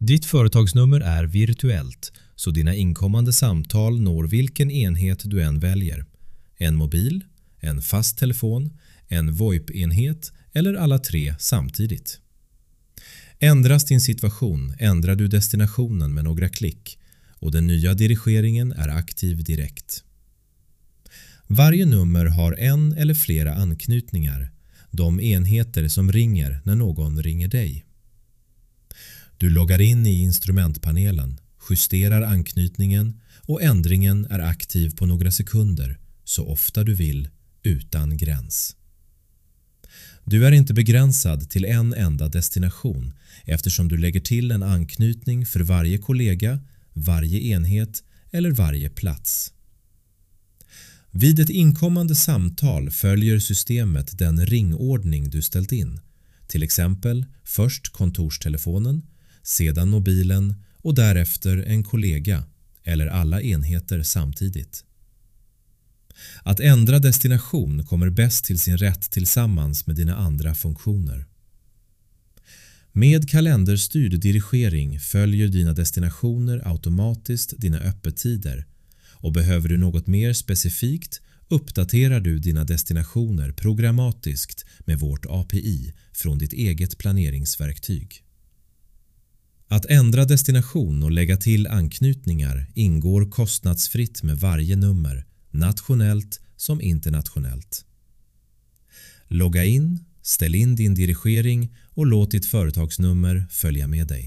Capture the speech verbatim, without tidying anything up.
Ditt företagsnummer är virtuellt, så dina inkommande samtal når vilken enhet du än väljer. En mobil, en fast telefon, en VoIP-enhet eller alla tre samtidigt. Ändras din situation ändrar du destinationen med några klick och den nya dirigeringen är aktiv direkt. Varje nummer har en eller flera anknytningar, de enheter som ringer när någon ringer dig. Du loggar in i instrumentpanelen, justerar anknytningen och ändringen är aktiv på några sekunder, så ofta du vill, utan gräns. Du är inte begränsad till en enda destination eftersom du lägger till en anknytning för varje kollega, varje enhet eller varje plats. Vid ett inkommande samtal följer systemet den ringordning du ställt in, till exempel först kontorstelefonen, sedan mobilen och därefter en kollega eller alla enheter samtidigt. Att ändra destination kommer bäst till sin rätt tillsammans med dina andra funktioner. Med kalenderstyrd dirigering följer dina destinationer automatiskt dina öppettider och behöver du något mer specifikt uppdaterar du dina destinationer programmatiskt med vårt A P I från ditt eget planeringsverktyg. Att ändra destination och lägga till anknytningar ingår kostnadsfritt med varje nummer, nationellt som internationellt. Logga in, ställ in din dirigering och låt ditt företagsnummer följa med dig.